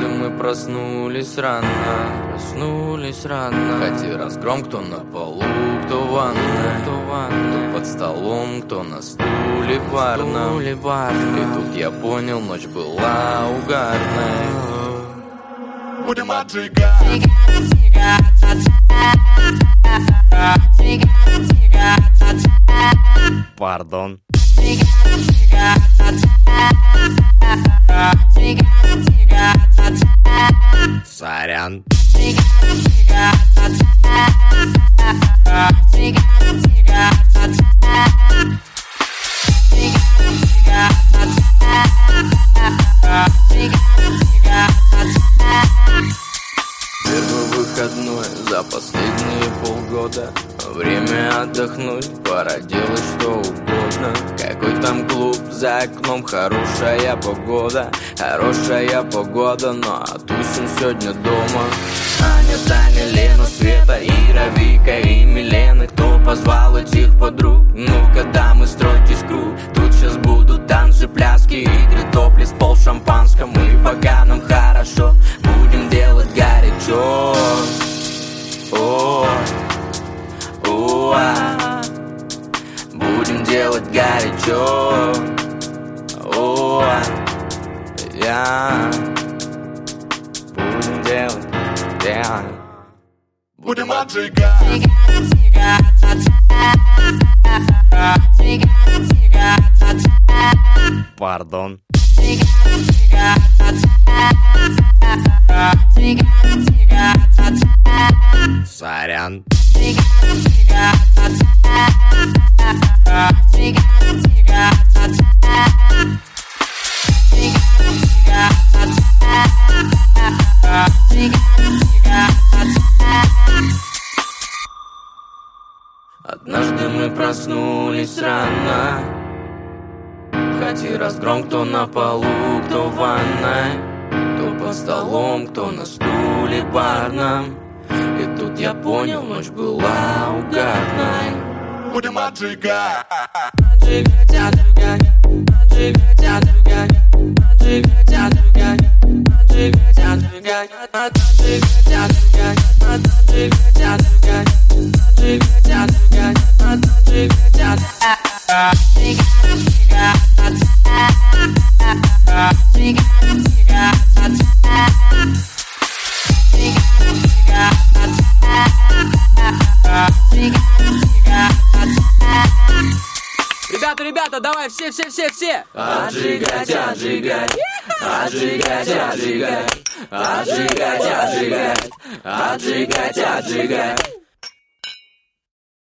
Однажды мы проснулись рано, Хоти разгром, кто на полу, кто в ванной, кто под столом, кто на стуле барном. И тут я понял, ночь была угарной. Будем отжигать. Пардон. Сорян. Первый выходной за последние полгода. Время отдохнуть, пора делать что угодно. Какой там клуб за окном, хорошая погода, но тусим сегодня дома. Аня, Таня, Лена, Света, Ира, Вика и Милена. Кто позвал этих подруг? Ну-ка, дамы, стройтесь круг. Тут сейчас будут танцы, пляски, игры, топлес, пол шампанского. Мы пока нам хорошо будем делать горячо. Будем делать горячо. Будем делать. Будем отжигать. Пардон. Сорян. Однажды мы проснулись рано. Хоти разгром, кто на полу, кто в ванной, кто под столом, кто на стуле барном. И тут я понял, ночь была угарной. Будем отжигать. Ребята, давай, все! Отжигать. Отжигать.